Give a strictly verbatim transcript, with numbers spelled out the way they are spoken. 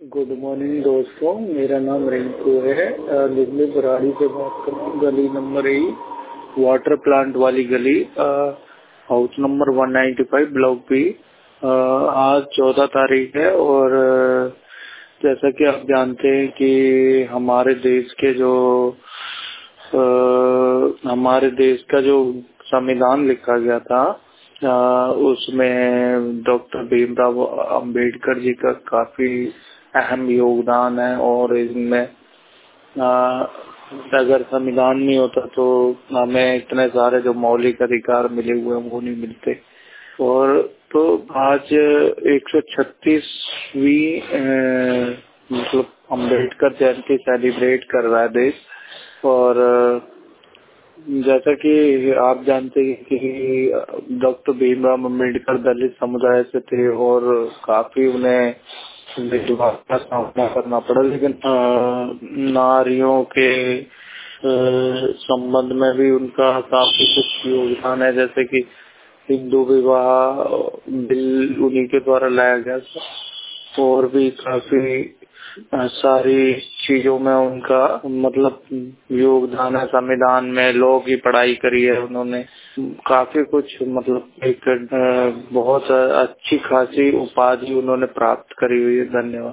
Good morning दोस्तों, मेरा नाम रिंकू है। अ, दिल्ली बुराड़ी से बात कर रहा हूँ। गली नंबर एट, वाटर प्लांट वाली गली, uh, house number one ninety five, block B. Uh, आज चौदह तारीख है और अ, जैसा कि आप जानते हैं कि हमारे देश के जो अ, हमारे देश का जो संविधान लिखा गया था, अ, उसमें डॉक्टर भीमराव अंबेडकर जी का काफी अहम योगदान है। और इसमें अ, अगर संविधान नहीं होता तो हमें इतने सारे जो मौलिक अधिकार मिले हुए हैं वो नहीं मिलते। और तो आज एक सौ छत्तीसवीं मतलब अंबेडकर जयंती सेलिब्रेट कर रहा है देश। और अ, जैसा कि आप जानते हैं कि डॉक्टर भीमराव अम्बेडकर दलित समुदाय से थे और काफी उन्हें विद्वान का सामना करना पड़ा, लेकिन अ, नारियों के अ, संबंध में भी उनका काफी कुछ योगदान है। जैसे कि हिंदू विवाह बिल उन्हीं के द्वारा लाया गया था और भी काफी अ, सारी चीजों में उनका मतलब योगदान है। संविधान में लॉ की पढ़ाई करी है उन्होंने, काफी कुछ मतलब एक अ, बहुत अच्छी खासी उपाधि उन्होंने प्राप्त करी हुई है। धन्यवाद।